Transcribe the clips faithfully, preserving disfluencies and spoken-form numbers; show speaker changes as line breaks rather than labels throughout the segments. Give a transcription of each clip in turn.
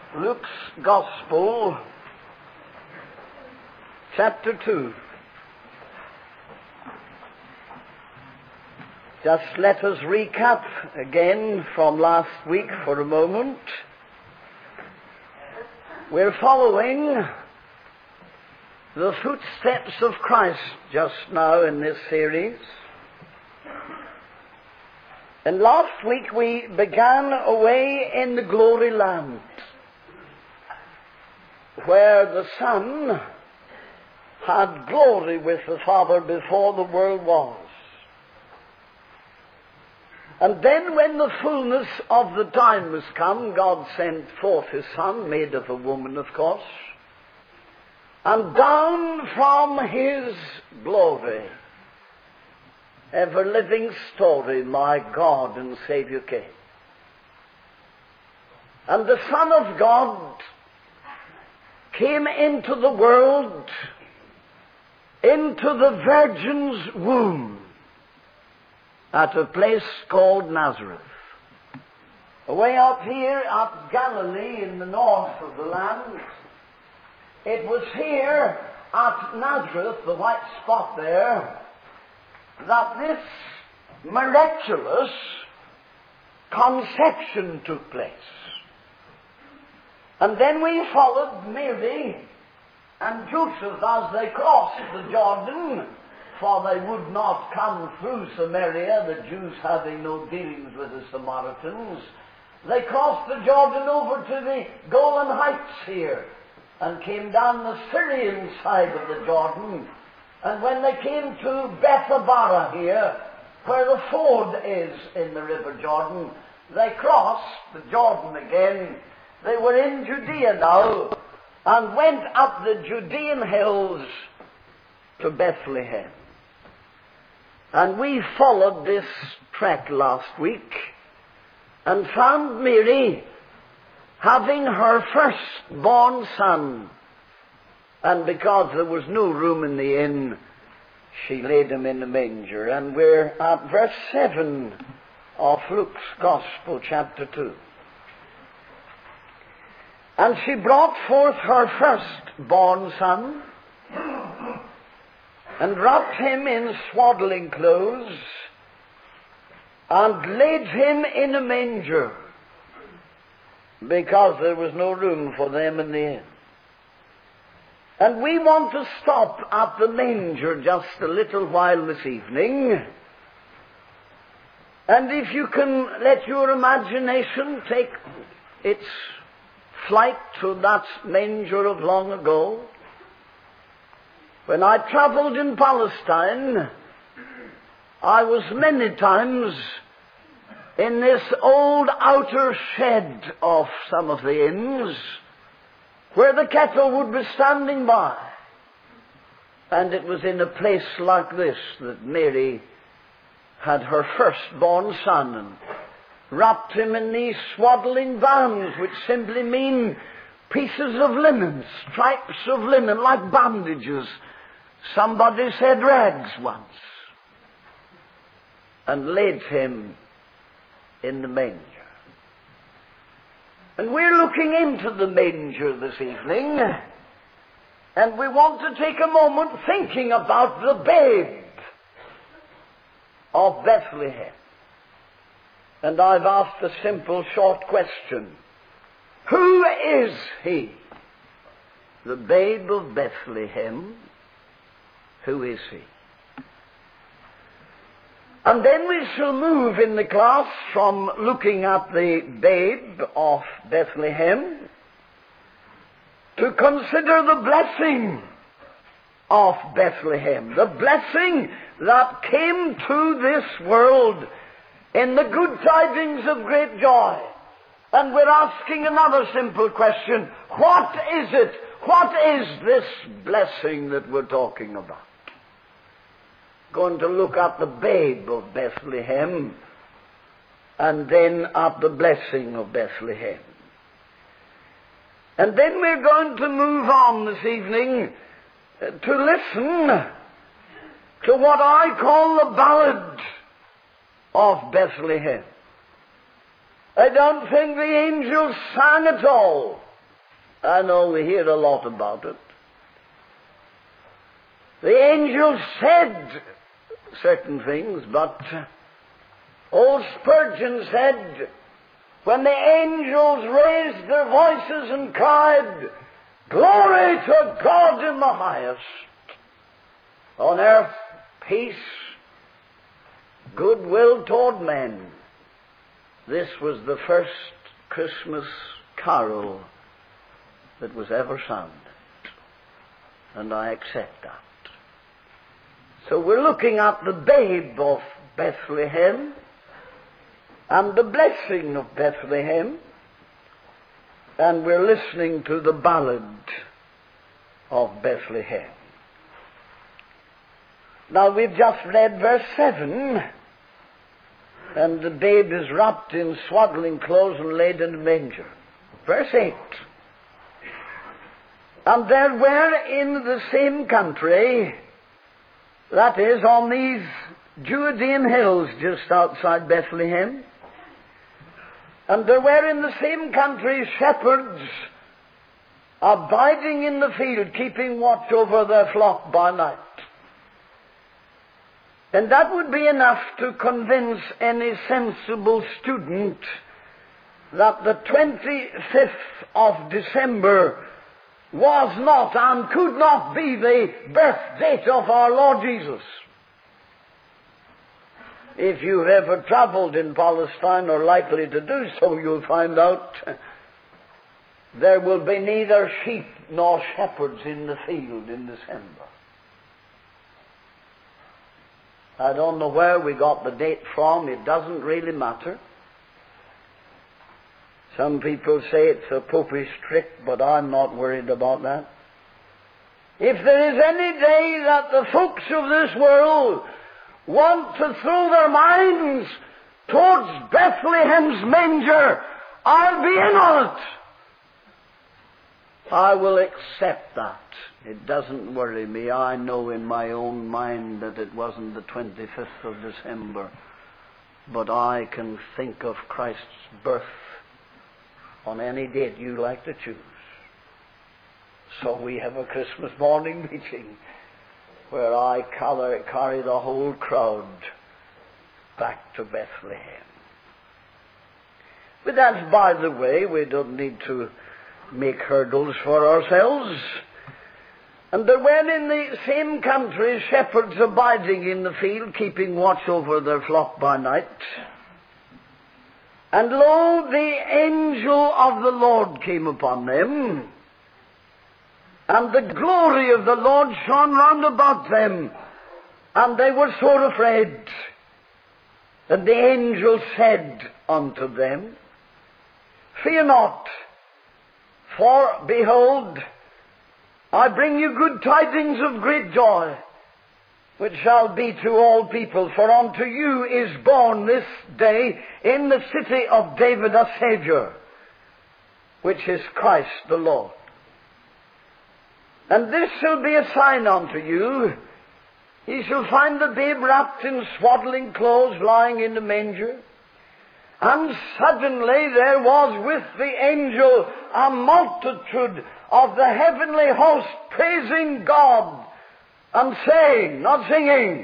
Luke's Gospel, chapter two. Just let us recap again from last week for a moment. We're following the footsteps of Christ just now in this series. And last week we began away in the glory land, where the Son had glory with the Father before the world was. And then when the fullness of the time was come, God sent forth His Son, made of a woman, of course, and down from His glory, ever-living story, my God and Savior came. And the Son of God came into the world, into the Virgin's womb, at a place called Nazareth. Away up here at Galilee in the north of the land, it was here at Nazareth, the white spot there, that this miraculous conception took place. And then we followed Mary and Joseph as they crossed the Jordan, for they would not come through Samaria, the Jews having no dealings with the Samaritans. They crossed the Jordan over to the Golan Heights here and came down the Syrian side of the Jordan. And when they came to Bethabara here, where the ford is in the River Jordan, they crossed the Jordan again. They were in Judea now and went up the Judean hills to Bethlehem. And we followed this trek last week and found Mary having her firstborn son. And because there was no room in the inn, she laid him in the manger. And we're at verse seven of Luke's Gospel, chapter two. And she brought forth her firstborn son, and wrapped him in swaddling clothes, and laid him in a manger, because there was no room for them in the inn. And we want to stop at the manger just a little while this evening. And if you can let your imagination take its flight to that manger of long ago. When I traveled in Palestine, I was many times in this old outer shed of some of the inns, where the cattle would be standing by. And it was in a place like this that Mary had her firstborn son and wrapped him in these swaddling bands, which simply mean pieces of linen, stripes of linen, like bandages. Somebody said rags once. And laid him in the manger. And we're looking into the manger this evening, and we want to take a moment thinking about the babe of Bethlehem. And I've asked a simple, short question. Who is he? The babe of Bethlehem. Who is he? And then we shall move in the class from looking at the babe of Bethlehem to consider the blessing of Bethlehem. The blessing that came to this world in the good tidings of great joy. And we're asking another simple question. What is it? What is this blessing that we're talking about? Going to look at the babe of Bethlehem and then at the blessing of Bethlehem. And then we're going to move on this evening to listen to what I call the ballad of Bethlehem. I don't think the angels sang at all I know we hear a lot about it. The angels said certain things, but old Spurgeon said, when the angels raised their voices and cried, "Glory to God in the highest, on earth peace, goodwill toward men," this was the first Christmas carol that was ever sounded. And I accept that. So we're looking at the babe of Bethlehem and the blessing of Bethlehem, and we're listening to the ballad of Bethlehem. Now we've just read verse seven, and the babe is wrapped in swaddling clothes and laid in a manger. Verse eight. And there were in the same country, that is, on these Judean hills just outside Bethlehem, and there were in the same country shepherds abiding in the field, keeping watch over their flock by night. And that would be enough to convince any sensible student that the twenty-fifth of December was not and could not be the birth date of our Lord Jesus. If you've ever traveled in Palestine or likely to do so, you'll find out there will be neither sheep nor shepherds in the field in December. I don't know where we got the date from. It doesn't really matter. Some people say it's a popish trick, but I'm not worried about that. If there is any day that the folks of this world want to throw their minds towards Bethlehem's manger, I'll be in on it. I will accept that. It doesn't worry me. I know in my own mind that it wasn't the twenty-fifth of December, but I can think of Christ's birth on any date you like to choose. So we have a Christmas morning meeting where I carry the whole crowd back to Bethlehem. But that's by the way. We don't need to make hurdles for ourselves. And there were in the same country shepherds abiding in the field, keeping watch over their flock by night. And lo, the angel of the Lord came upon them, and the glory of the Lord shone round about them, and they were sore afraid. And the angel said unto them, "Fear not, for behold, I bring you good tidings of great joy, which shall be to all people. For unto you is born this day in the city of David a Saviour, which is Christ the Lord. And this shall be a sign unto you. Ye shall find the babe wrapped in swaddling clothes, lying in the manger." And suddenly there was with the angel a multitude of the heavenly host praising God and saying, not singing,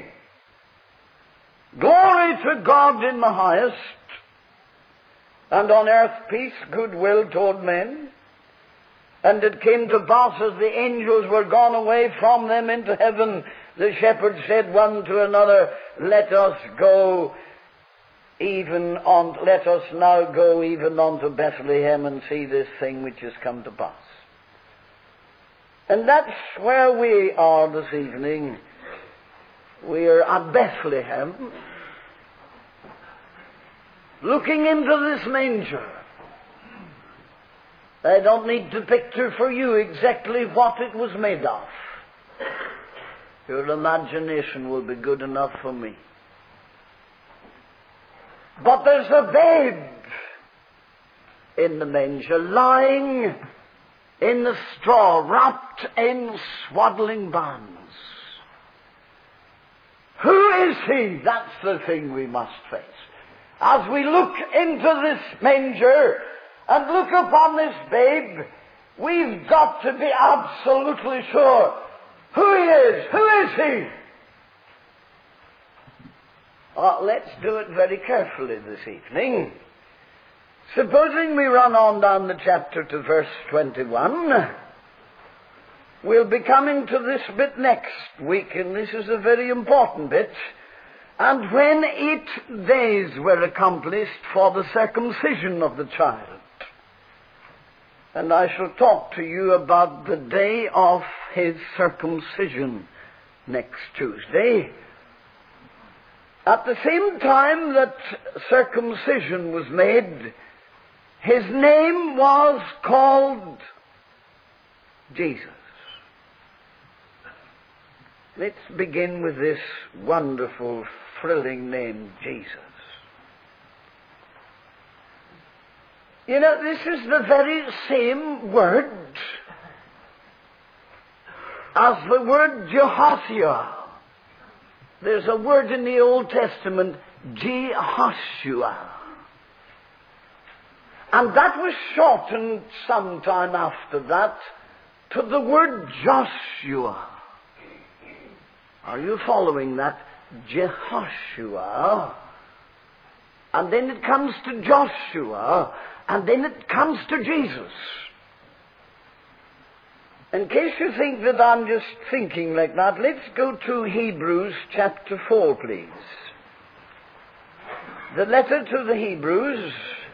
"Glory to God in the highest, and on earth peace, goodwill toward men." And it came to pass, as the angels were gone away from them into heaven, the shepherds said one to another, "Let us go even on, let us now go even unto Bethlehem and see this thing which has come to pass." And that's where we are this evening. We are at Bethlehem, looking into this manger. I don't need to picture for you exactly what it was made of. Your imagination will be good enough for me. But there's a babe in the manger, lying in the straw, wrapped in swaddling bands. Who is he? That's the thing we must face. As we look into this manger and look upon this babe, We've got to be absolutely sure who He is. Who is He? Uh, let's do it very carefully this evening. Supposing we run on down the chapter to verse twenty-one, we'll be coming to this bit next week, and this is a very important bit. And when eight days were accomplished for the circumcision of the child. And I shall talk to you about the day of his circumcision next Tuesday. At the same time that circumcision was made, his name was called Jesus. Let's begin with this wonderful, thrilling name, Jesus. You know, this is the very same word as the word Jehoshua. There's a word in the Old Testament, Jehoshua. And that was shortened sometime after that to the word Joshua. Are you following that? Jehoshua. And then it comes to Joshua. And then it comes to Jesus. In case you think that I'm just thinking like that, let's go to Hebrews chapter four, please. The letter to the Hebrews,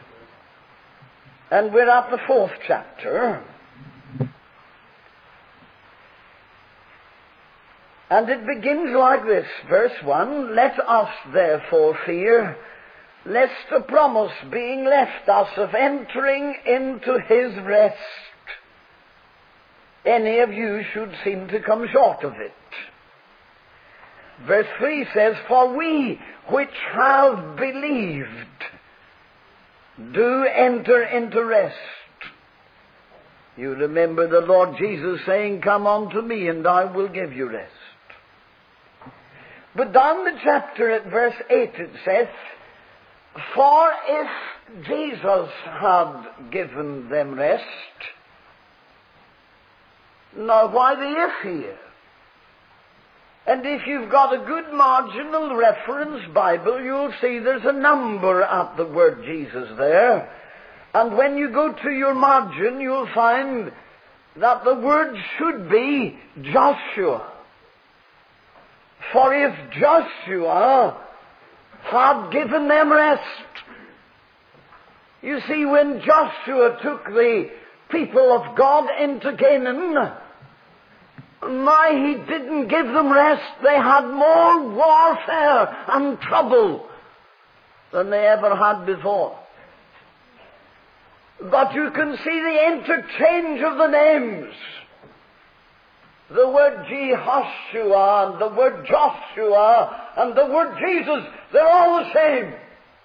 and we're at the fourth chapter. And it begins like this, verse one, let us therefore fear, lest the promise being left us of entering into his rest, any of you should seem to come short of it. Verse three says, for we which have believed do enter into rest. You remember the Lord Jesus saying, come unto me and I will give you rest. But down the chapter at verse eight it says, for if Jesus had given them rest, now why the if here? And if you've got a good marginal reference Bible, you'll see there's a number at the word Jesus there. And when you go to your margin, you'll find that the word should be Joshua. For if Joshua had given them rest. You see, when Joshua took the people of God into Canaan, my, he didn't give them rest. They had more warfare and trouble than they ever had before. But you can see the interchange of the names. The word Jehoshua and the word Joshua and the word Jesus, they're all the same.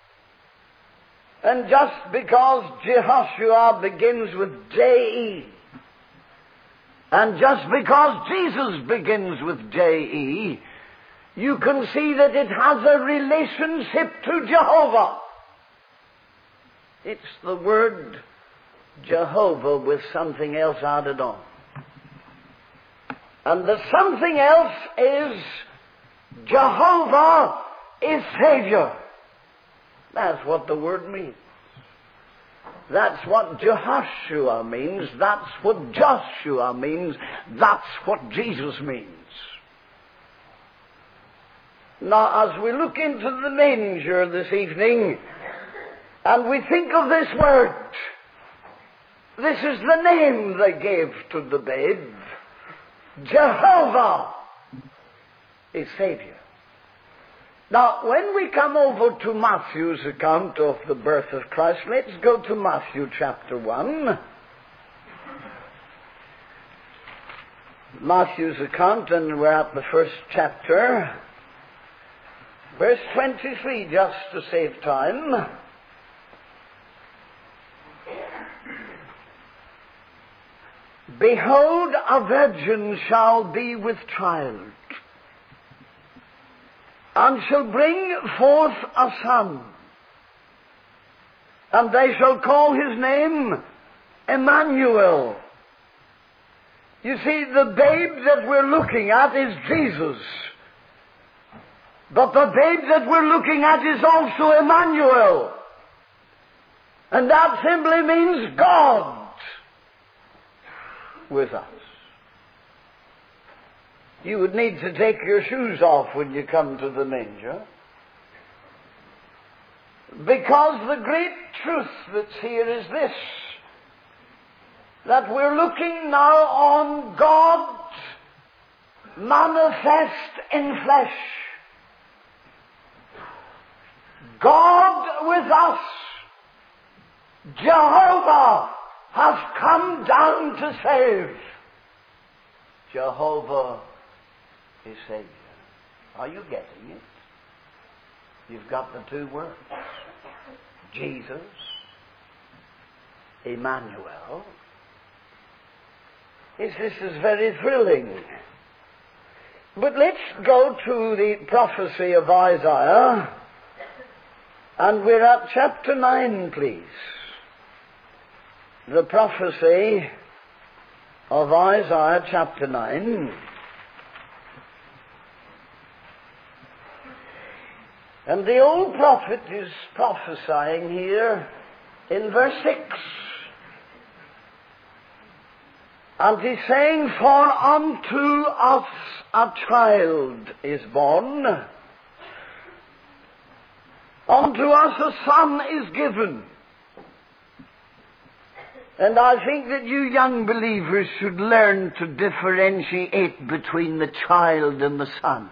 And just because Jehoshua begins with J E, and just because Jesus begins with J E, you can see that it has a relationship to Jehovah. It's the word Jehovah with something else added on. And the something else is Jehovah is Savior. That's what the word means. That's what Jehoshua means. That's what Joshua means. That's what Jesus means. Now, as we look into the manger this evening, and we think of this word, this is the name they gave to the babe. Jehovah is Savior. Now, when we come over to Matthew's account of the birth of Christ, let's go to Matthew chapter one. Matthew's account, and we're at the first chapter. Verse twenty-three, just to save time. Behold, a virgin shall be with child, and shall bring forth a son, and they shall call his name Emmanuel, You see, the babe that we're looking at is Jesus. But the babe that we're looking at is also Emmanuel. And that simply means God with us. You would need to take your shoes off when you come to the manger. Because the great truth that's here is this, that we're looking now on God manifest in flesh. God with us. Jehovah has come down to save. Jehovah is Savior. Are you getting it? You've got the two words. Jesus, Emmanuel. Yes, this is very thrilling. But let's go to the prophecy of Isaiah. And we're at chapter nine, please. The prophecy of Isaiah chapter nine. And the old prophet is prophesying here in verse six. And he's saying, for unto us a child is born, unto us a son is given. And I think that you young believers should learn to differentiate between the child and the son.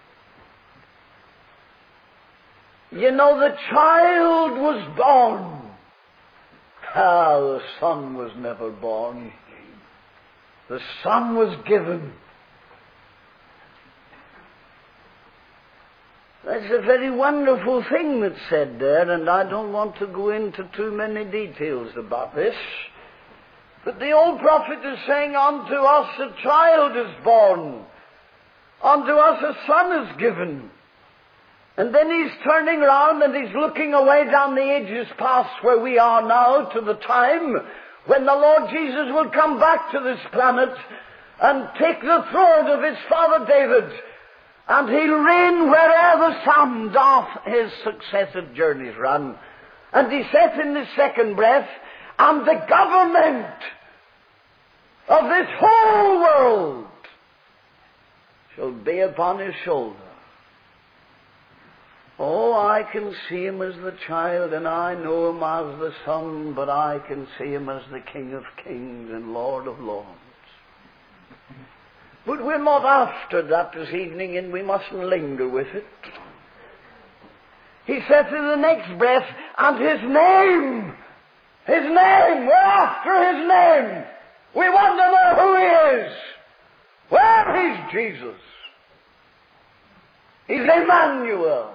You know, the child was born. Ah, the son was never born. The son was given. That's a very wonderful thing that's said there, and I don't want to go into too many details about this. But the old prophet is saying, unto us a child is born, unto us a son is given. And then he's turning around and he's looking away down the ages past where we are now to the time when the Lord Jesus will come back to this planet and take the throne of his father David, and he'll reign wherever the sun doth his successive journeys run. And he saith in the second breath, and the government of this whole world shall be upon his shoulder. Oh, I can see him as the child, and I know him as the son, but I can see him as the King of kings and Lord of lords. But we're not after that this evening, and we mustn't linger with it. He says in the next breath, and his name, his name, we're after his name. We want to know who he is. Where is Jesus? He's Emmanuel.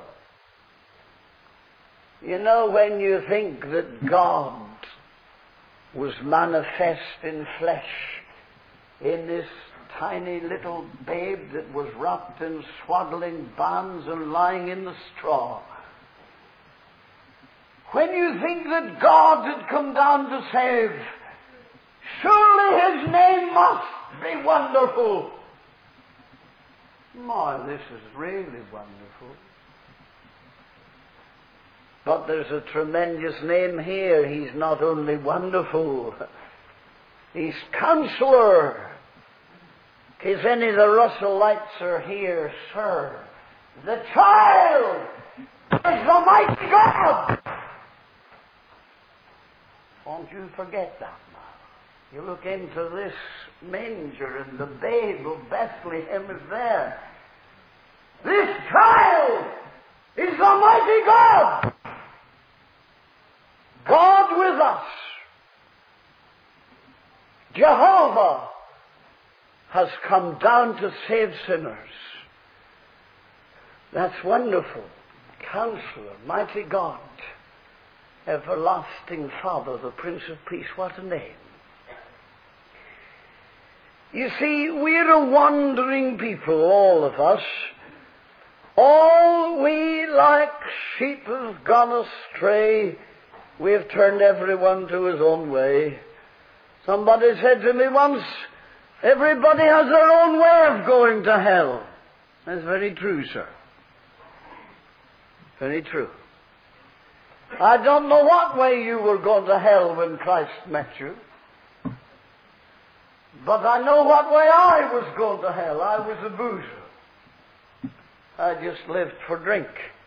You know, when you think that God was manifest in flesh in this tiny little babe that was wrapped in swaddling bands and lying in the straw, when you think that God had come down to save, surely his name must be wonderful. My, this is really wonderful. But there's a tremendous name here. He's not only wonderful, he's Counselor. In case any of the Russellites are here, sir, the child is the mighty God. Don't you forget that now. You look into this manger and the babe of Bethlehem is there. This child is the mighty God. God with us. Jehovah has come down to save sinners. That's wonderful. Counselor, mighty God, everlasting Father, the Prince of Peace. What a name. You see, we're a wandering people, all of us. All we like sheep have gone astray. We have turned everyone to his own way. Somebody said to me once, Everybody has their own way of going to hell. That's very true, sir. Very true. I don't know what way you were going to hell when Christ met you. But I know what way I was going to hell. I was a boozer. I just lived for drink.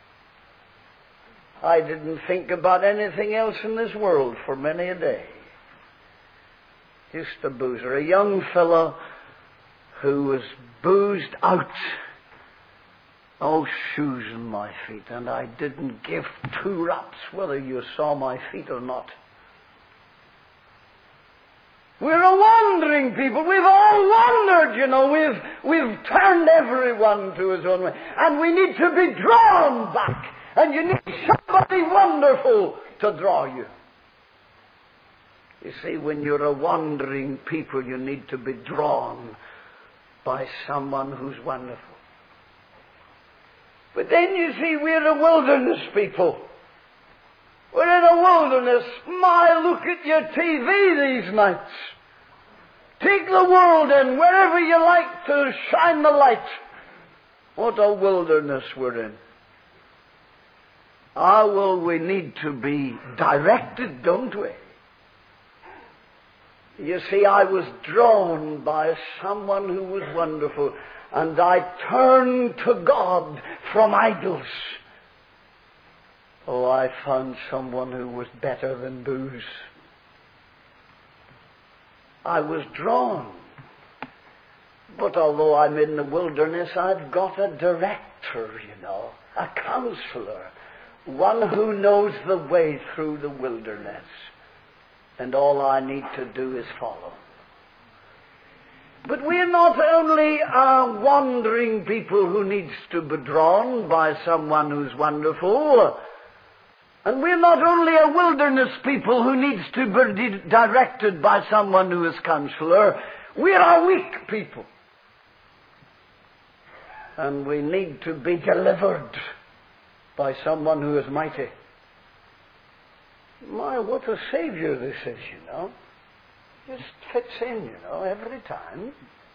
I didn't think about anything else in this world for many a day. Just a boozer. A young fellow who was boozed out. Oh, shoes on my feet. And I didn't give two raps whether you saw my feet or not. We're a wandering people. We've all wandered, you know. We've, we've turned everyone to his own way. And we need to be drawn back. And you need somebody wonderful to draw you. You see, when you're a wandering people, you need to be drawn by someone who's wonderful. But then you see, we're a wilderness people. We're in a wilderness. My, look at your T V these nights. Take the world in, wherever you like to shine the light. What a wilderness we're in. Ah, well, we need to be directed, don't we? You see, I was drawn by someone who was wonderful, and I turned to God from idols. Oh, I found someone who was better than booze. I was drawn. But although I'm in the wilderness, I've got a director, you know, a counselor, one who knows the way through the wilderness. And all I need to do is follow. But we're not only a wandering people who needs to be drawn by someone who's wonderful, and we're not only a wilderness people who needs to be directed by someone who is counselor, we're a weak people. And we need to be delivered by someone who is mighty. My, what a Savior this is, you know. Just fits in, you know, every time.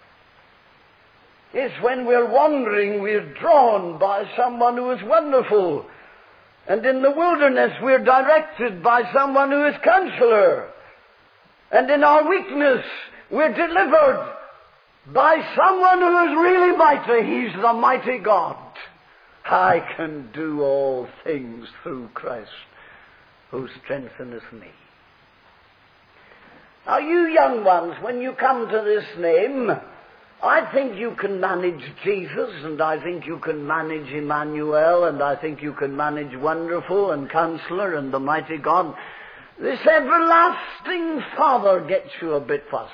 It's when we're wandering, we're drawn by someone who is wonderful. And in the wilderness, we're directed by someone who is counselor. And in our weakness, we're delivered by someone who is really mighty. He's the mighty God. I can do all things through Christ, who strengtheneth me. Now, you young ones, when you come to this name, I think you can manage Jesus, and I think you can manage Emmanuel, and I think you can manage Wonderful and Counselor and the Mighty God. This everlasting Father gets you a bit puzzled.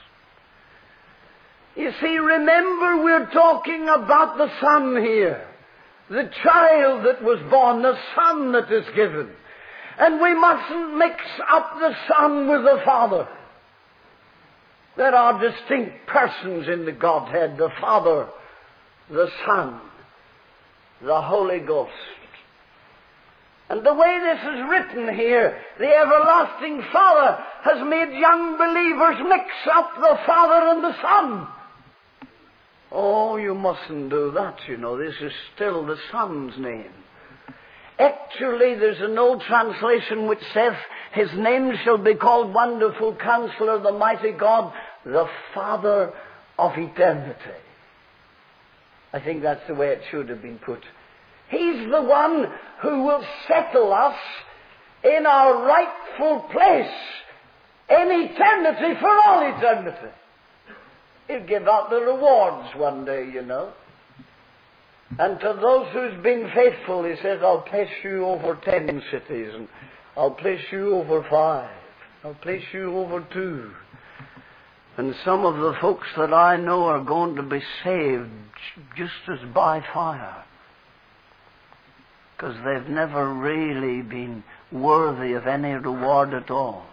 You see, remember, we're talking about the Son here. The child that was born, the Son that is given. And we mustn't mix up the Son with the Father. There are distinct persons in the Godhead, the Father, the Son, the Holy Ghost. And the way this is written here, the everlasting Father has made young believers mix up the Father and the Son. Oh, you mustn't do that, you know. This is still the Son's name. Actually, there's an old translation which says, His name shall be called Wonderful Counselor, the Mighty God, the Father of Eternity. I think that's the way it should have been put. He's the one who will settle us in our rightful place in eternity, for all eternity. He'll give out the rewards one day, you know. And to those who's been faithful, He says, I'll place you over ten cities, and I'll place you over five. I'll place you over two. And some of the folks that I know are going to be saved just as by fire. Because they've never really been worthy of any reward at all.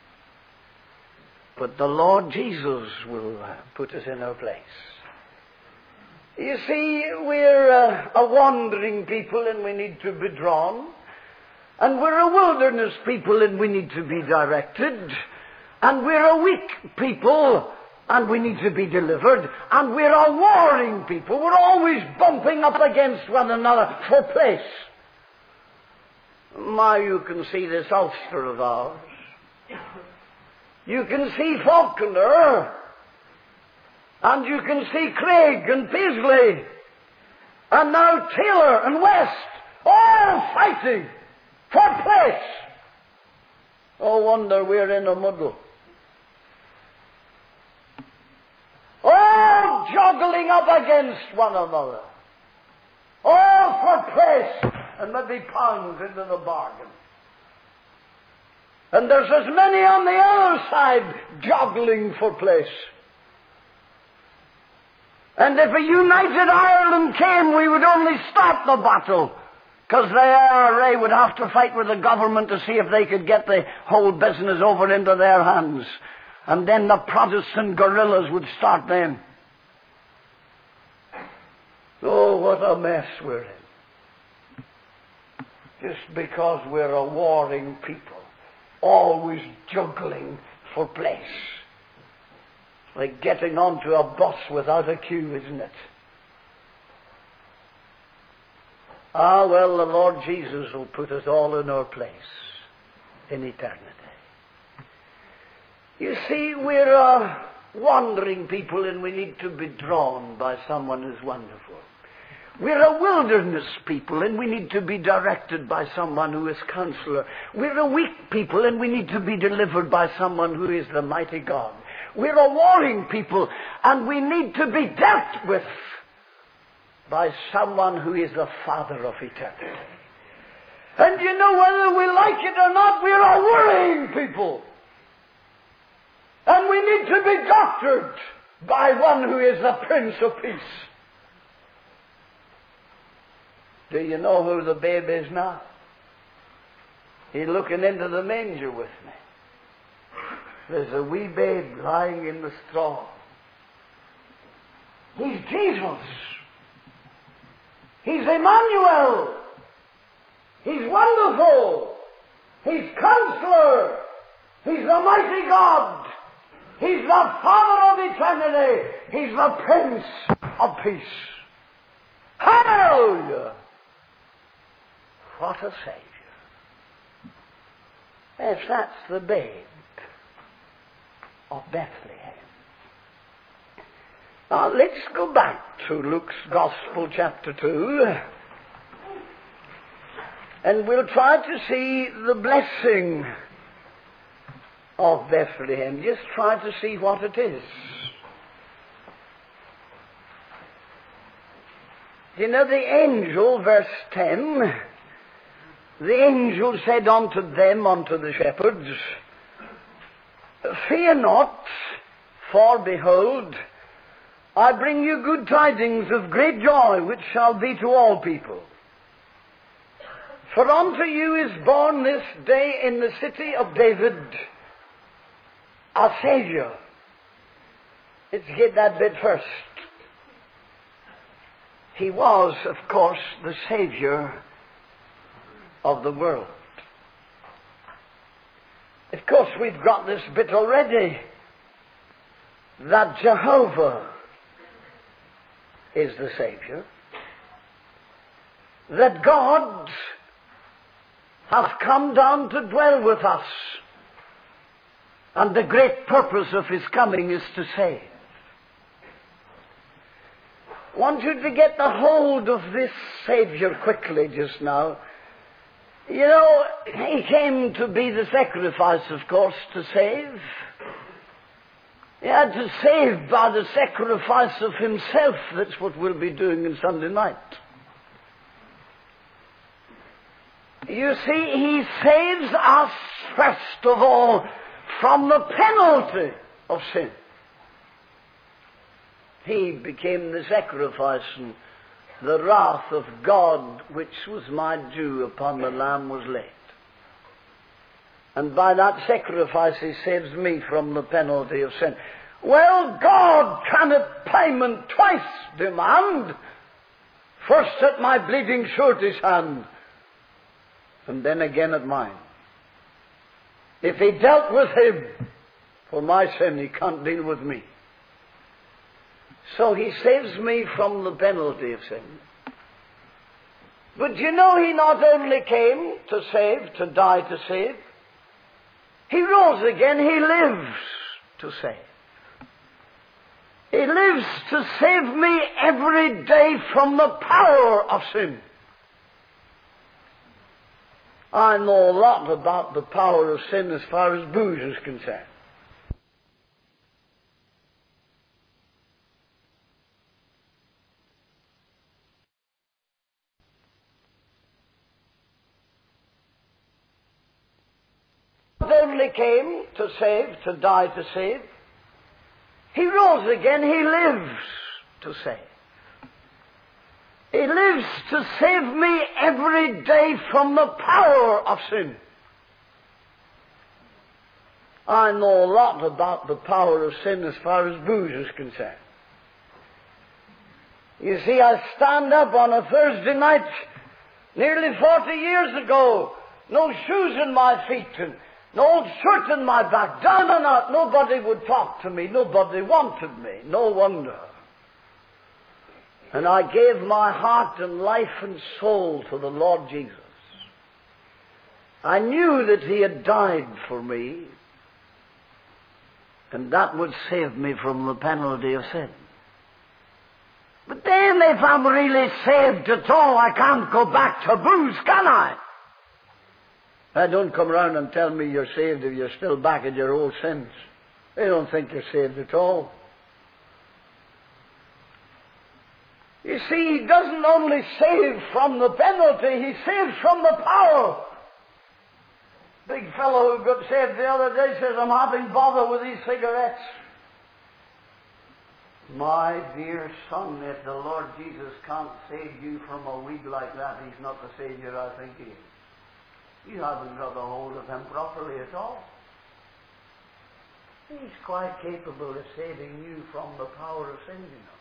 But the Lord Jesus will put us in our place. You see, we're a, a wandering people and we need to be drawn. And we're a wilderness people and we need to be directed. And we're a weak people And we need to be delivered. And we're a warring people. We're always bumping up against one another for place. My, you can see this Ulster of ours. You can see Falconer. And you can see Craig and Paisley. And now Taylor and West. All fighting for place. Oh, wonder we're in a muddle. All juggling up against one another. All for place. And maybe pounds into the bargain. And there's as many on the other side juggling for place. And if a united Ireland came, we would only start the battle. Because the I R A would have to fight with the government to see if they could get the whole business over into their hands. And then the Protestant guerrillas would start then. Oh, what a mess we're in. Just because we're a warring people. Always juggling for place. Like getting onto a bus without a queue, isn't it? Ah, well, the Lord Jesus will put us all in our place in eternity. You see, we're a wandering people and we need to be drawn by someone who's wonderful. We're a wilderness people and we need to be directed by someone who is counselor. We're a weak people and we need to be delivered by someone who is the mighty God. We're a warring people and we need to be dealt with by someone who is the Father of eternity. And you know, whether we like it or not, we're a worrying people. And we need to be doctored by one who is the Prince of Peace. Do you know who the babe is now? He's looking into the manger with me. There's a wee babe lying in the straw. He's Jesus. He's Emmanuel. He's wonderful. He's Counselor. He's the mighty God. He's the Father of eternity. He's the Prince of Peace. Hallelujah! What a Savior. Yes, that's the babe of Bethlehem. Now, let's go back to Luke's Gospel, chapter two. And we'll try to see the blessing of Bethlehem. Just try to see what it is. You know, the angel, verse ten, the angel said unto them, unto the shepherds, Fear not, for behold, I bring you good tidings of great joy, which shall be to all people. For unto you is born this day in the city of David a Savior. Let's get that bit first. He was, of course, the Savior of the world. Of course, we've got this bit already, that Jehovah is the Savior, that God has come down to dwell with us, and the great purpose of His coming is to save. I want you to get the hold of this Savior quickly just now. You know, He came to be the sacrifice, of course, to save. He had to save by the sacrifice of Himself. That's what we'll be doing on Sunday night. You see, He saves us, first of all, from the penalty of sin. He became the sacrifice, and the wrath of God, which was my due, upon the Lamb was laid. And by that sacrifice He saves me from the penalty of sin. Well, God can at payment twice demand. First at my bleeding surety's hand, and then again at mine. If He dealt with him for my sin, He can't deal with me. So he saves me from the penalty of sin. But you know, he not only came to save, to die to save, he rose again, he lives to save. He lives to save me every day from the power of sin. I know a lot about the power of sin as far as booze is concerned. Not only came to save, to die to save, he rose again, he lives to save. He lives to save me every day from the power of sin. I know a lot about the power of sin as far as booze is concerned. You see, I stand up on a Thursday night nearly forty years ago, no shoes in my feet and no old shirt in my back, down and out. Nobody would talk to me. Nobody wanted me. No wonder. And I gave my heart and life and soul to the Lord Jesus. I knew that He had died for me, and that would save me from the penalty of sin. But then if I'm really saved at all, I can't go back to booze, can I? I don't come around and tell me you're saved if you're still back in your old sins. They don't think you're saved at all. You see, He doesn't only save from the penalty, He saves from the power. Big fellow who got saved the other day says, I'm having bother with these cigarettes. My dear son, if the Lord Jesus can't save you from a weed like that, He's not the Savior I think He is. You haven't got a hold of Him properly at all. He's quite capable of saving you from the power of sin, you know.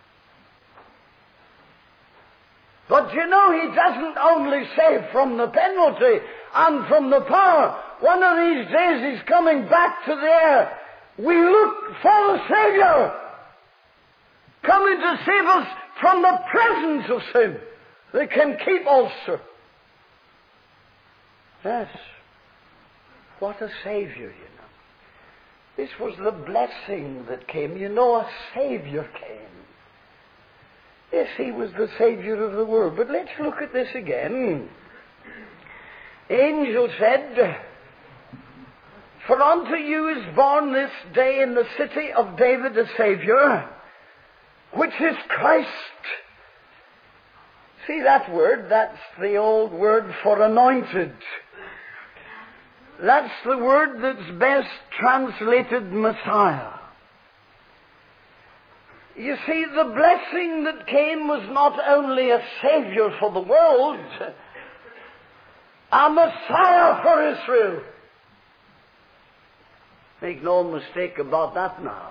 But you know, He doesn't only save from the penalty and from the power. One of these days He's coming back to the air. We look for the Savior, coming to save us from the presence of sin. They can keep also. Yes. What a Savior, you know. This was the blessing that came. You know, a Savior came. Yes, He was the Savior of the world. But let's look at this again. The angel said, for unto you is born this day in the city of David a Savior, which is Christ. See that word? That's the old word for anointed. That's the word that's best translated Messiah. You see, the blessing that came was not only a Savior for the world, a Messiah for Israel. Make no mistake about that now.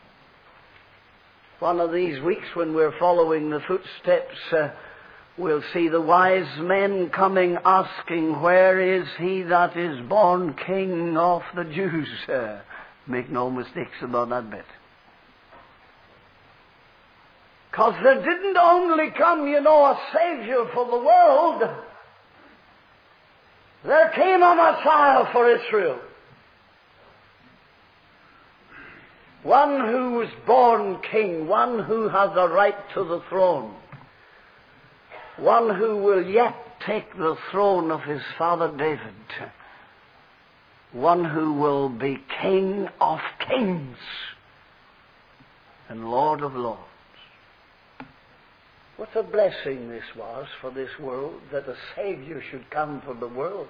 One of these weeks when we're following the footsteps, uh, we'll see the wise men coming asking, where is He that is born King of the Jews? Uh, make no mistakes about that bit. Because there didn't only come, you know, a Savior for the world. There came a Messiah for Israel. One who was born king, one who has a right to the throne. One who will yet take the throne of his father David. One who will be King of kings and Lord of lords. What a blessing this was for this world, that a Savior should come for the world.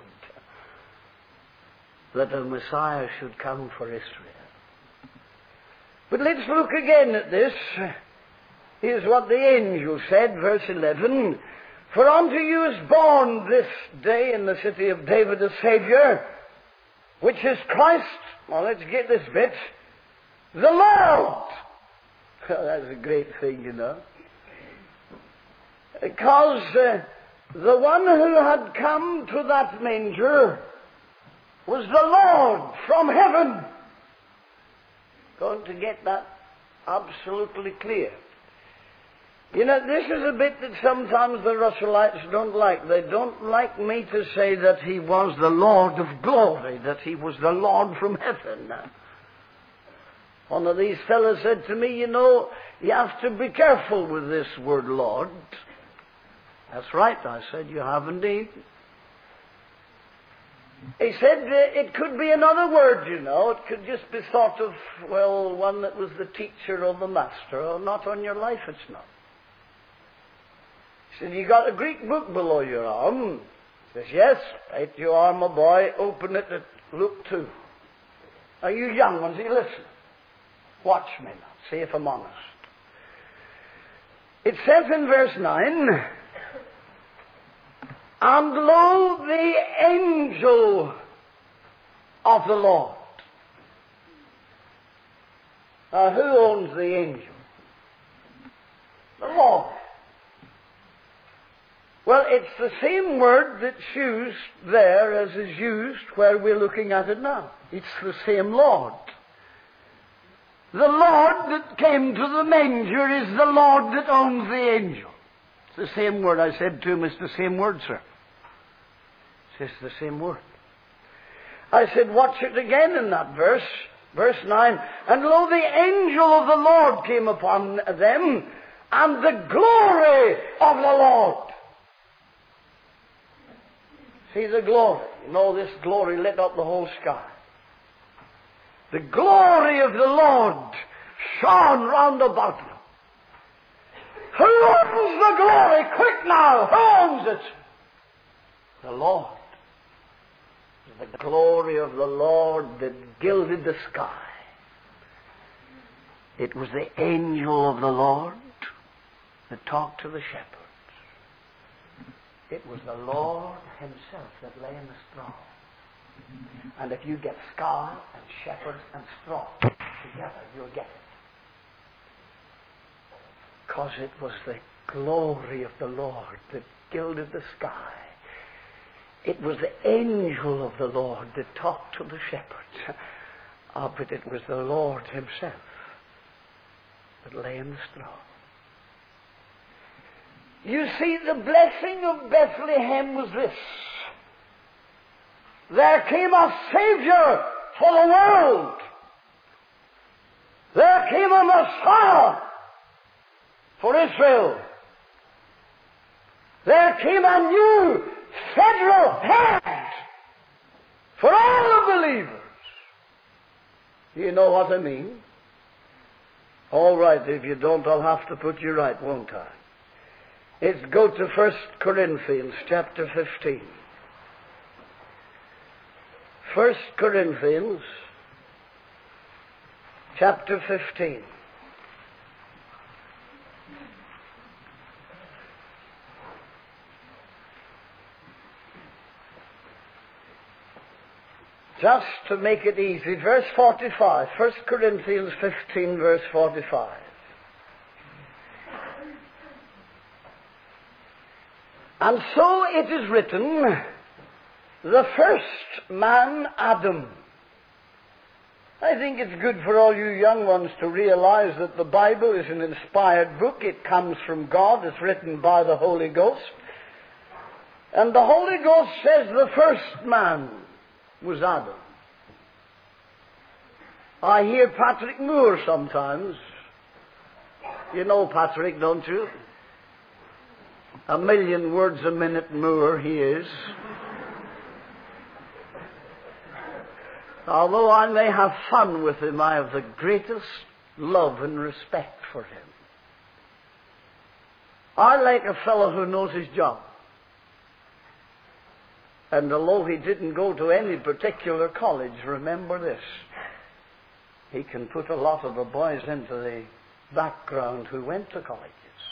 That a Messiah should come for Israel. But let's look again at this. Here's what the angel said, verse eleven. For unto you is born this day in the city of David a Savior, which is Christ. Now let's get this bit. The Lord. Well, that's a great thing, you know. Because uh, the one who had come to that manger was the Lord from heaven. Going to get that? absolutely clear. You know, this is a bit that sometimes the Russellites don't like. They don't like me to say that he was the Lord of glory, that he was the Lord from heaven. One of these fellows said to me, you know, you have to be careful with this word Lord. That's right, I said, you have indeed. He said uh, it could be another word, you know. It could just be sort of, well, one that was the teacher or the master, or not on your life, it's not. He said, you got a Greek book below your arm? He says, yes, right you are, my boy. Open it at Luke two. Are you young ones? You listen. Watch me now. See if I'm honest. It says in verse nine, and lo, the angel of the Lord. Now, who owns the angel? The Lord. Well, it's the same word that's used there as is used where we're looking at it now. It's the same Lord. The Lord that came to the manger is the Lord that owns the angel. It's the same word. I said to him, it's the same word, sir. It's the same word. I said, watch it again in that verse, verse nine. And lo, the angel of the Lord came upon them, and the glory of the Lord. See the glory. You know, this glory lit up the whole sky. The glory of the Lord shone round about them. Who owns the glory? Quick now! Who owns it? The Lord. The glory of the Lord that gilded the sky. It was the angel of the Lord that talked to the shepherds. It was the Lord himself that lay in the straw. And if you get sky and shepherds and straw together, you'll get it. Because it was the glory of the Lord that gilded the sky. It was the angel of the Lord that talked to the shepherds. Ah, but it was the Lord himself that lay in the straw. You see, the blessing of Bethlehem was this. There came a Savior for the world. There came a Messiah for Israel. There came a new federal head for all the believers. You know what I mean? All right, if you don't, I'll have to put you right, won't I? Let's go to First Corinthians chapter fifteen. First Corinthians chapter fifteen. Just to make it easy, verse forty-five. First Corinthians fifteen, verse forty-five. And so it is written, the first man, Adam. I think it's good for all you young ones to realize that the Bible is an inspired book. It comes from God. It's written by the Holy Ghost. And the Holy Ghost says the first man was Adam. I hear Patrick Moore sometimes. You know Patrick, don't you? A million words a minute Moore he is. Although I may have fun with him, I have the greatest love and respect for him. I like a fellow who knows his job. And although he didn't go to any particular college, remember this. He can put a lot of the boys into the background who went to colleges.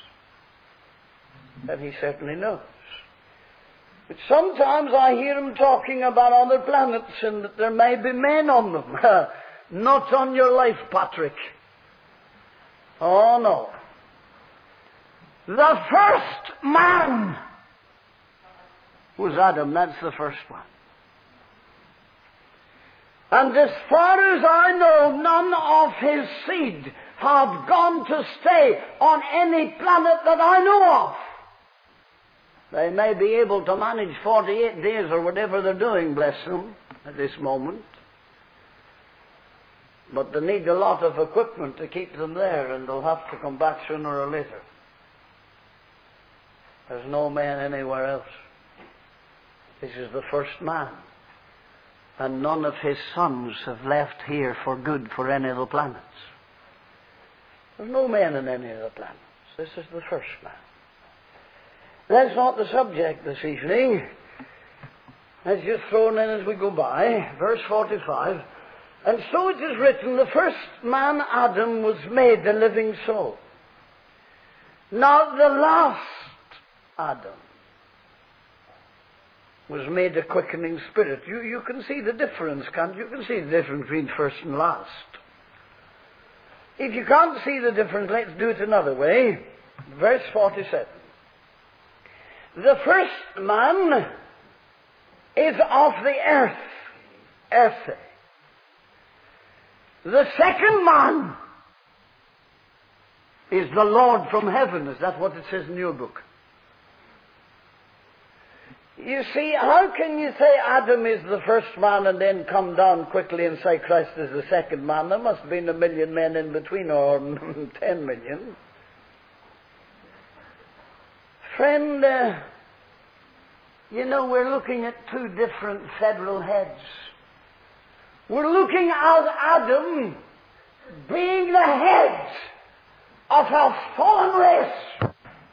And he certainly knows. But sometimes I hear him talking about other planets and that there may be men on them. Not on your life, Patrick. Oh, no. The first man was Adam. That's the first one. And as far as I know, none of his seed have gone to stay on any planet that I know of. They may be able to manage forty-eight days or whatever they're doing, bless them, at this moment. But they need a lot of equipment to keep them there, and they'll have to come back sooner or later. There's no man anywhere else. This is the first man. And none of his sons have left here for good for any of the planets. There's no man in any of the planets. This is the first man. That's not the subject this evening. That's just thrown in as we go by. Verse forty-five. And so it is written, the first man, Adam, was made a living soul. Now the last Adam was made a quickening spirit. You, you can see the difference, can't you? You can see the difference between first and last. If you can't see the difference, let's do it another way. Verse forty-seven. The first man is of the earth, earthy. The second man is the Lord from heaven. Is that what it says in your book? You see, how can you say Adam is the first man and then come down quickly and say Christ is the second man? There must have been a million men in between, or ten million. Friend, uh, you know, we're looking at two different federal heads. We're looking at Adam being the head of a fallen race.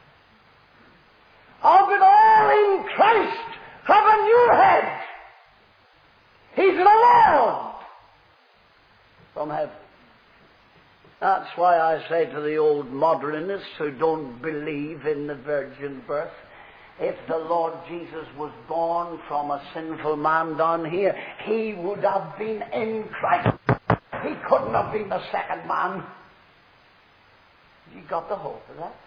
Of it all in Christ have a new head. He's the Lord from heaven. That's why I say to the old modernists who don't believe in the virgin birth, if the Lord Jesus was born from a sinful man down here, he would have been in Christ. He couldn't have been the second man. You got the hope of that?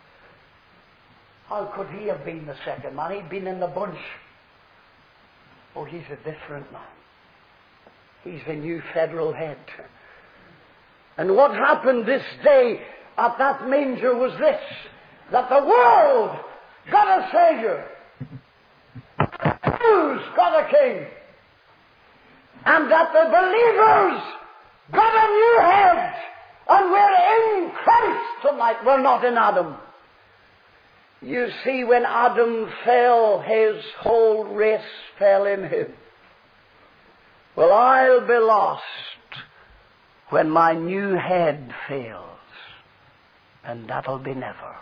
How could he have been the second man? He'd been in the bunch. Oh, he's a different man. He's the new federal head. And what happened this day at that manger was this, that the world got a Savior. The Jews got a King. And that the believers got a new head. And we're in Christ tonight. We're not in Adam. You see, when Adam fell, his whole race fell in him. Well, I'll be lost when my new head fails. And that'll be never.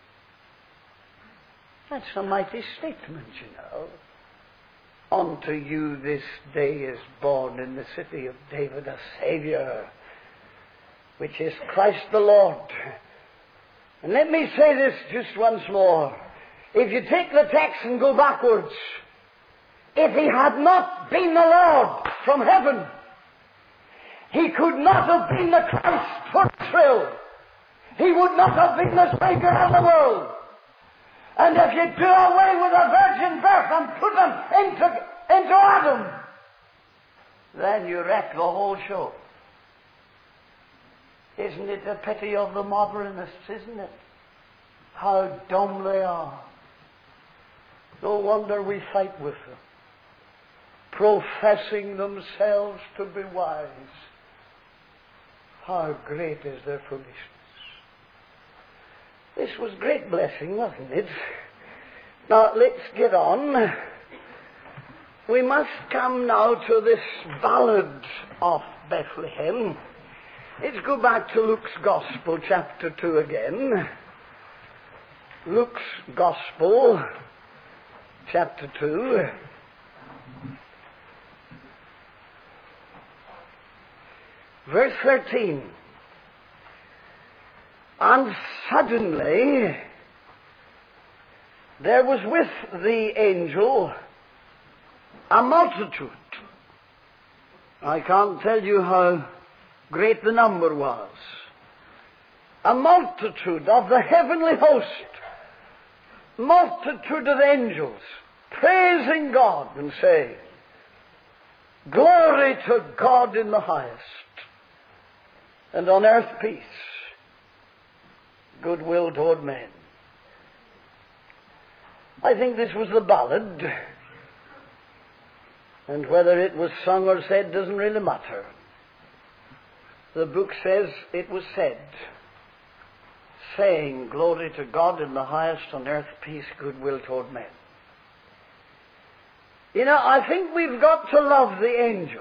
That's a mighty statement, you know. Unto you this day is born in the city of David a Savior, which is Christ the Lord. And let me say this just once more. If you take the text and go backwards, if he had not been the Lord from heaven, he could not have been the Christ for Israel. He would not have been the Savior of the world. And if you do away with the virgin birth and put them into, into Adam, then you wreck the whole show. Isn't it a pity of the modernists, isn't it? How dumb they are. No wonder we fight with them. Professing themselves to be wise. How great is their foolishness. This was great blessing, wasn't it? Now, let's get on. We must come now to this ballad of Bethlehem. Let's go back to Luke's Gospel, chapter two again. Luke's Gospel, chapter two. Verse thirteen. And suddenly there was with the angel a multitude. I can't tell you how great the number was. A multitude of the heavenly host, multitude of angels, praising God and saying, Glory to God in the highest, and on earth peace, goodwill toward men. I think this was the ballad, and whether it was sung or said doesn't really matter. The book says it was said, saying, glory to God in the highest, on earth peace, goodwill toward men. You know, I think we've got to love the angels.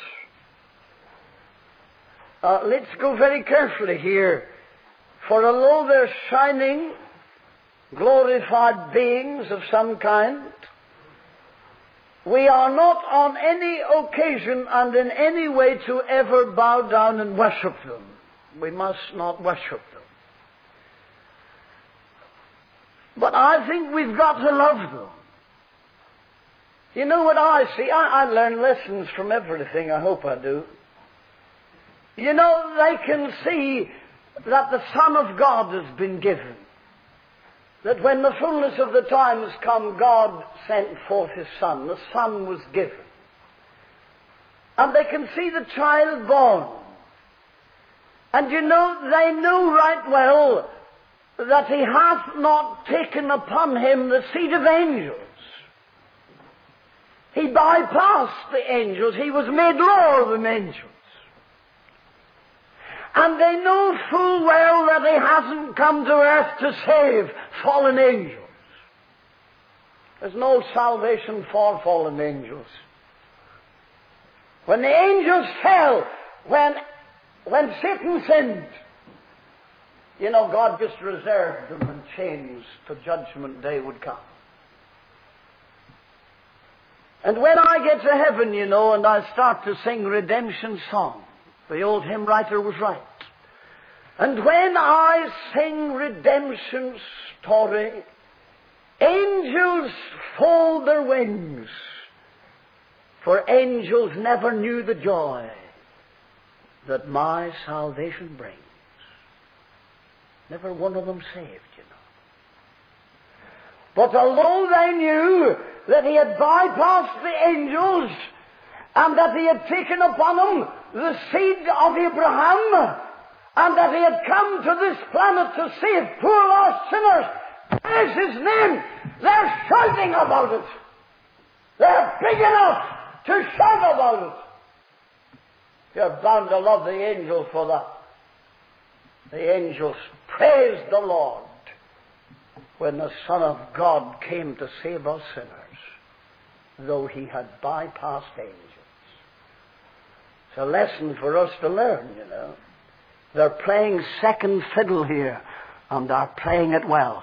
Uh, let's go very carefully here. For although they're shining, glorified beings of some kind, we are not on any occasion and in any way to ever bow down and worship them. We must not worship them. But I think we've got to love them. You know what I see? I, I learn lessons from everything. I hope I do. You know, they can see that the Son of God has been given. That when the fullness of the times come, God sent forth His Son. The Son was given. And they can see the child born. And you know, they know right well that He hath not taken upon Him the seed of angels. He bypassed the angels. He was made lower than angels. And they know full well that He hasn't come to earth to save fallen angels. There's no salvation for fallen angels. When the angels fell, when, when Satan sinned, you know, God just reserved them in chains till judgment day would come. And when I get to heaven, you know, and I start to sing redemption song, the old hymn writer was right. And when I sing redemption story, angels fold their wings, for angels never knew the joy that my salvation brings. Never one of them saved, you know. But although they knew that He had bypassed the angels and that He had taken upon them the seed of Abraham, and that He had come to this planet to save poor lost sinners, praise His name, they're shouting about it. They're big enough to shout about it. You're bound to love the angels for that. The angels praised the Lord when the Son of God came to save us sinners, though He had bypassed angels. It's a lesson for us to learn, you know. They're playing second fiddle here, and they're playing it well.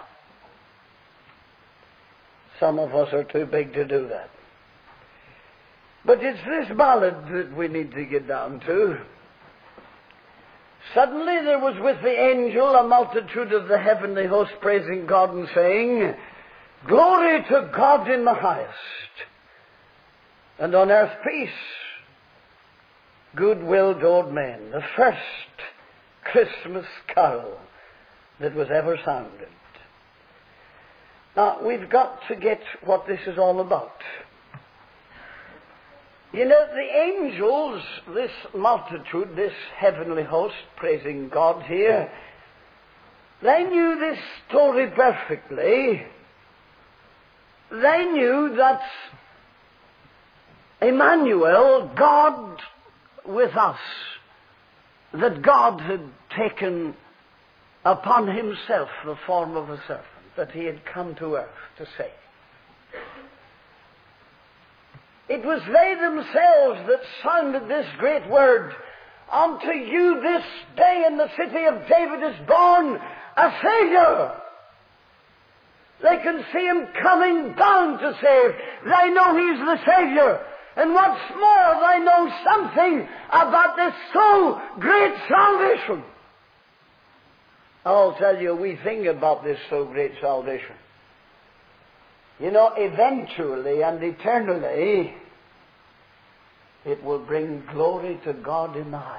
Some of us are too big to do that. But it's this ballad that we need to get down to. Suddenly there was with the angel a multitude of the heavenly host praising God and saying, glory to God in the highest, and on earth peace, goodwill toward men. The first Christmas carol that was ever sounded. Now, we've got to get what this is all about. You know, the angels, this multitude, this heavenly host praising God here, they knew this story perfectly. They knew that Emmanuel, God with us, that God had taken upon Himself the form of a servant, that He had come to earth to save. It was they themselves that sounded this great word, unto you this day in the city of David is born a Savior. They can see Him coming down to save. They know He's the Savior. And what's more, they know something about this so great salvation. I'll tell you a wee thing about this so great salvation. You know, eventually and eternally, it will bring glory to God in the highest.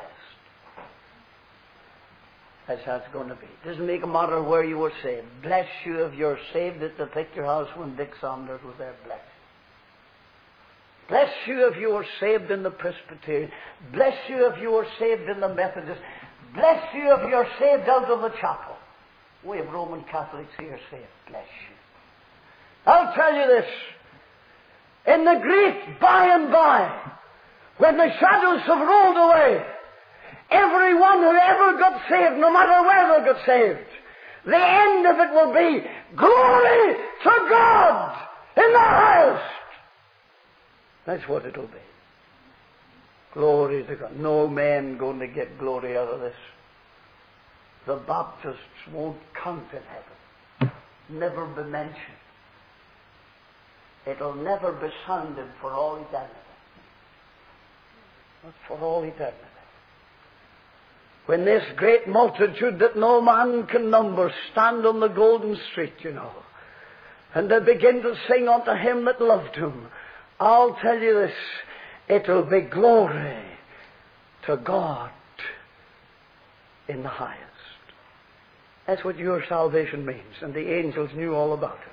That's how it's going to be. It doesn't make a matter where you were saved. Bless you if you're saved at the picture house when Dick Saunders was there. Bless you. Bless you if you were saved in the Presbyterian. Bless you if you were saved in the Methodist. Bless you if you're saved out of the chapel. We have Roman Catholics here saved. Bless you. I'll tell you this. In the great by and by, when the shadows have rolled away, everyone who ever got saved, no matter where they got saved, the end of it will be glory to God in the highest. That's what it'll be. Glory to God. No man going to get glory out of this. The Baptists won't count in heaven. Never be mentioned. It'll never be sounded for all eternity. Not for all eternity. When this great multitude that no man can number stand on the golden street, you know, and they begin to sing unto him that loved him, I'll tell you this, it'll be glory to God in the highest. That's what your salvation means, and the angels knew all about it.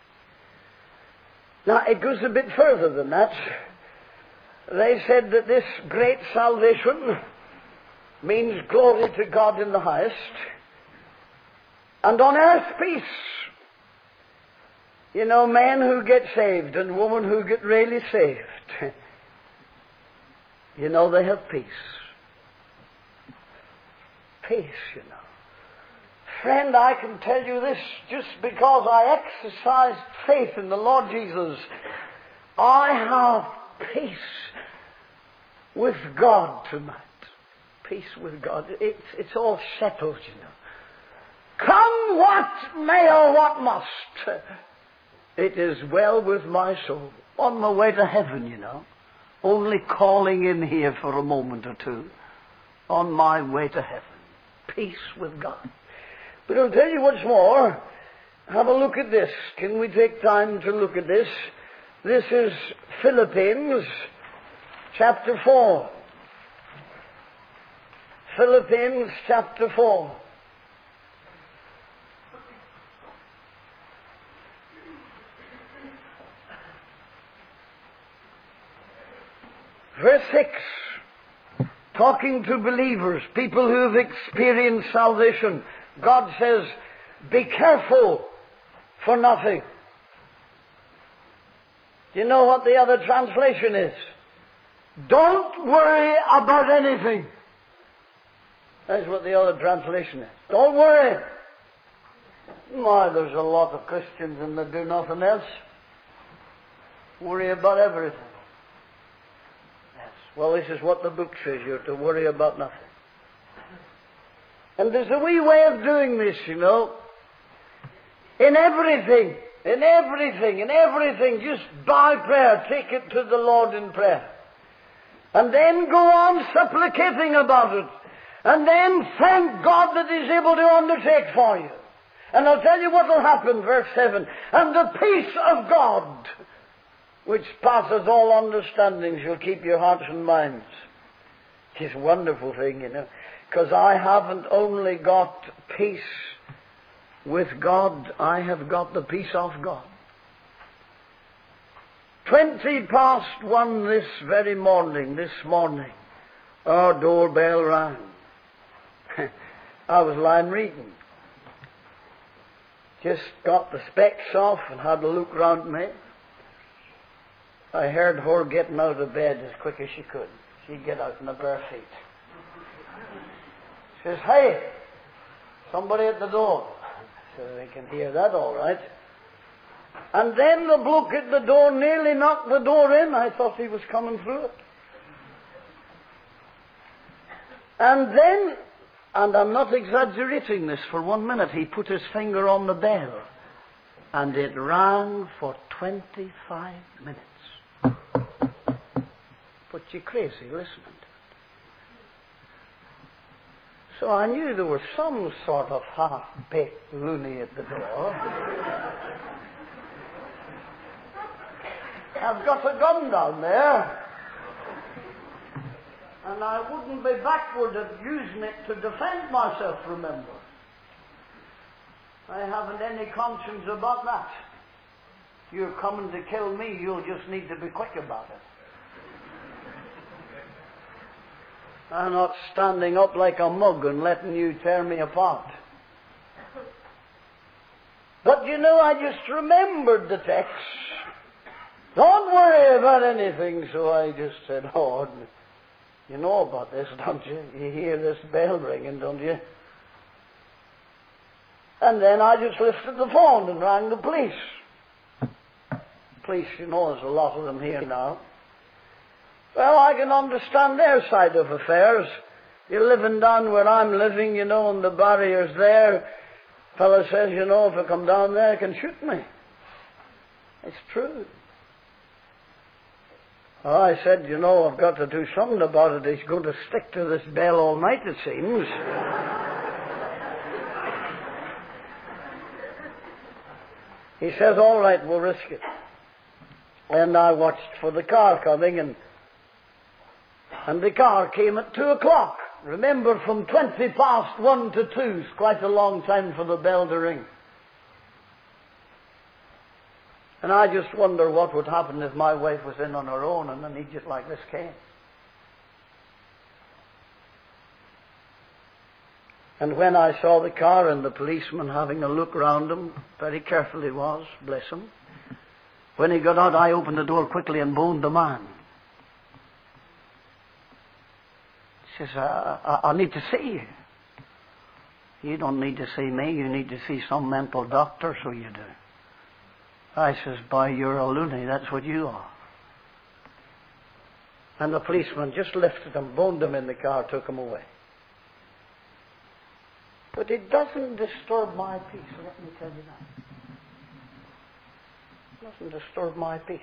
Now, it goes a bit further than that. They said that this great salvation means glory to God in the highest, and on earth peace. You know, men who get saved and women who get really saved, you know, they have peace. Peace, you know. Friend, I can tell you this, just because I exercised faith in the Lord Jesus, I have peace with God tonight. Peace with God. It's, it's all settled, you know. Come what may or what must, it is well with my soul. On my way to heaven, you know. Only calling in here for a moment or two. On my way to heaven. Peace with God. But I'll tell you what's more. Have a look at this. Can we take time to look at this? This is Philippians chapter four. Philippians chapter four. Verse six. Talking to believers, people who have experienced salvation. God says, be careful for nothing. Do you know what the other translation is? Don't worry about anything. That's what the other translation is. Don't worry. My, there's a lot of Christians and they do nothing else. Worry about everything. Yes. Well, this is what the book says. You're to worry about nothing. And there's a wee way of doing this, you know. In everything, in everything, in everything, just by prayer, take it to the Lord in prayer. And then go on supplicating about it. And then thank God that He's able to undertake for you. And I'll tell you what will happen, verse seven. And the peace of God, which passes all understanding, shall keep your hearts and minds. It's a wonderful thing, you know. Because I haven't only got peace with God, I have got the peace of God. Twenty past one this very morning, this morning, our doorbell rang. I was lying reading. Just got the specs off and had a look round me. I heard her getting out of bed as quick as she could. She'd get out in her bare feet. She says, hey, somebody at the door. So they can hear that all right. And then the bloke at the door nearly knocked the door in. I thought he was coming through it. And then, and I'm not exaggerating this for one minute, he put his finger on the bell. And it rang for twenty-five minutes. Put you crazy listening. So I knew there was some sort of half-baked loony at the door. I've got a gun down there. And I wouldn't be backward at using it to defend myself, remember. I haven't any conscience about that. If you're coming to kill me, you'll just need to be quick about it. I'm not standing up like a mug and letting you tear me apart. But you know, I just remembered the text. Don't worry about anything. So I just said, Lord, you know about this, don't you? You hear this bell ringing, don't you? And then I just lifted the phone and rang the police. Police, you know, there's a lot of them here now. Well, I can understand their side of affairs. You're living down where I'm living, you know, and the barrier's there. Fellow says, you know, if I come down there, they can shoot me. It's true. Well, I said, you know, I've got to do something about it. He's going to stick to this bell all night, it seems. He says, all right, we'll risk it. And I watched for the car coming, and and the car came at two o'clock. Remember, from twenty past one to two is quite a long time for the bell to ring. And I just wonder what would happen if my wife was in on her own and an idiot like this came. And when I saw the car and the policeman having a look round him, very careful he was, bless him. When he got out, I opened the door quickly and boned the man. He says, I, I, I need to see you. You don't need to see me, you need to see some mental doctor, so you do. I says, boy, you're a loony, that's what you are. And the policeman just lifted him, boned him in the car, took him away. But it doesn't disturb my peace, let me tell you that. It doesn't disturb my peace.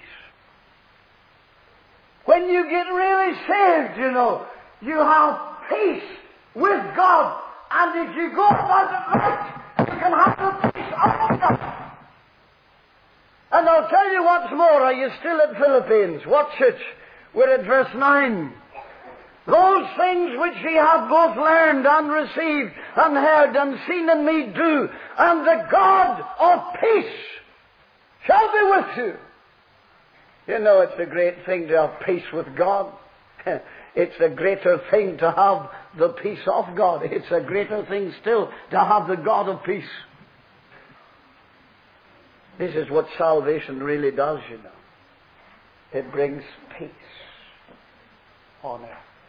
When you get really saved, you know, you have peace with God. And if you go about it right, you can have the peace of God. And I'll tell you what's more. Are you still at Philippines? Watch it. We're at verse nine. Those things which ye have both learned and received and heard and seen in me do, and the God of peace shall be with you. You know, it's a great thing to have peace with God. It's a greater thing to have the peace of God. It's a greater thing still to have the God of peace. This is what salvation really does, you know. It brings peace on earth.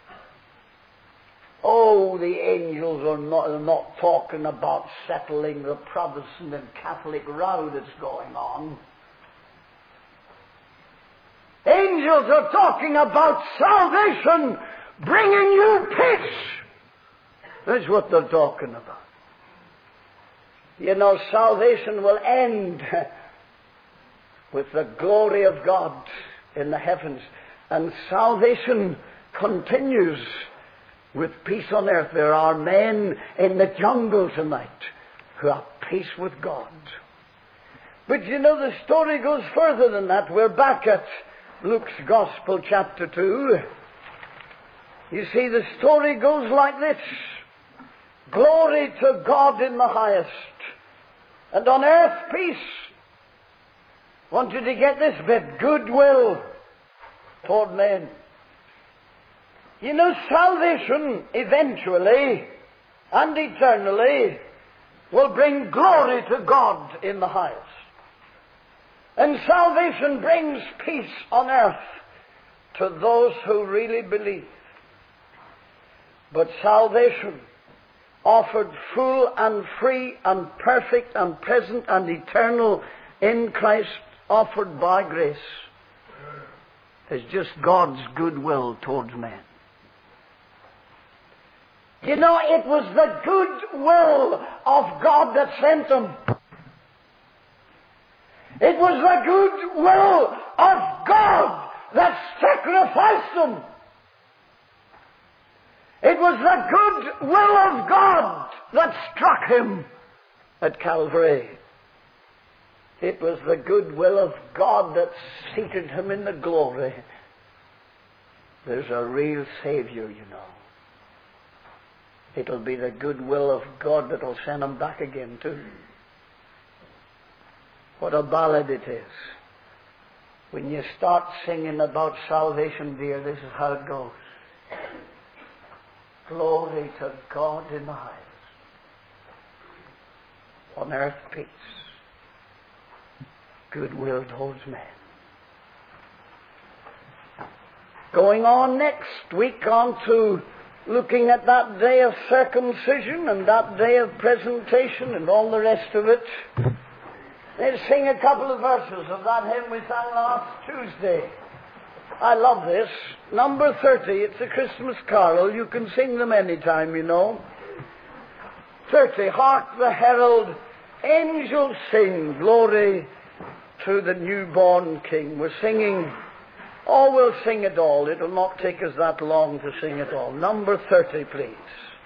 Oh, the angels are not, are not talking about settling the Protestant and Catholic row that's going on. Angels are talking about salvation, bringing you peace. That's what they're talking about. You know, salvation will end with the glory of God in the heavens. And salvation continues with peace on earth. There are men in the jungle tonight who have peace with God. But you know, the story goes further than that. We're back at Luke's Gospel, chapter two. You see, the story goes like this. Glory to God in the highest, and on earth peace. I want you to get this bit. Goodwill toward men. You know, salvation eventually and eternally will bring glory to God in the highest. And salvation brings peace on earth to those who really believe. But salvation, offered full and free and perfect and present and eternal in Christ, offered by grace, is just God's goodwill towards men. You know, it was the goodwill of God that sent them. It was the goodwill of God that sacrificed them. It was the goodwill of God that struck him at Calvary. It was the goodwill of God that seated him in the glory. There's a real Savior, you know. It'll be the goodwill of God that will send him back again too. What a ballad it is. When you start singing about salvation, dear, this is how it goes. Glory to God in the highest. On earth peace, goodwill towards men. Going on next week on to looking at that day of circumcision and that day of presentation and all the rest of it. Let's sing a couple of verses of that hymn we sang last Tuesday. I love this. Number thirty, it's a Christmas carol. You can sing them anytime, you know. thirty, hark the herald angels sing, glory to the newborn King. We're singing, oh, we'll sing it all. It'll not take us that long to sing it all. Number thirty, please.